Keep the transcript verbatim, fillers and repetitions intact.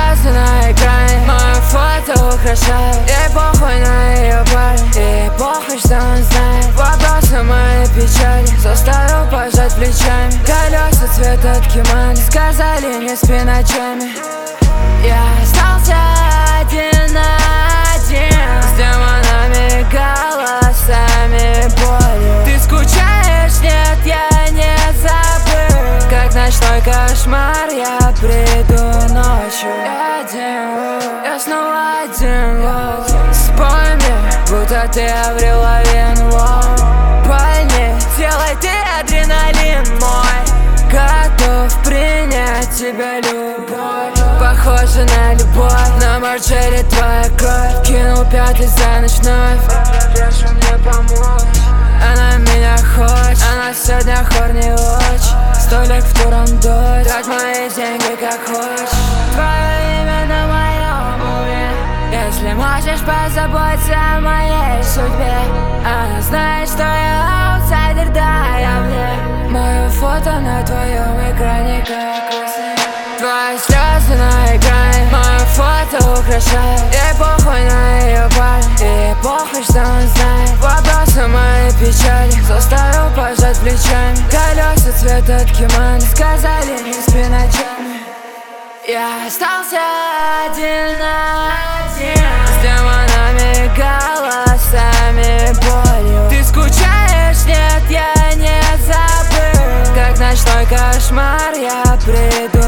слезы на экране мое фото украшает. Ей похуй на ее парень, ей похуй, что он знает вопросы моей печали. Заставил пожать плечами, колеса цвета ткемани сказали не спи ночами. Я остался один на один с демонами, голосами боли. Ты скучаешь? Нет, я не забыл. Как ночной кошмар я приду ночью. Я один, я снова один. Спой мне, будто ты Аврил Лавин. Больней, делай ты адреналин мой. Готов принять тебя любовь. Похоже на любовь, на Марджери твоя кровь. Кинул пятый за ночь вновь. Прошу мне помочь. Она меня хочет, она сегодня хорни очень. Столик в турандот, трать мои деньги как хочешь. Твое имя на моем уме. Если можешь позаботься о моей судьбе. Она знает, что я аутсайдер, да, я вне. Мое фото на твоем экране как во сне. Твои слезы на экране мое фото украшает. Ей похуй на ее парень, ей похуй, что он знает вопросы моей печали. Заставил пожать плечами, колеса цвета ткемани сказали не спи ночами. Я остался один на один с демонами, голосами болью. Ты скучаешь? Нет, я не забыл. Как ночной кошмар я приду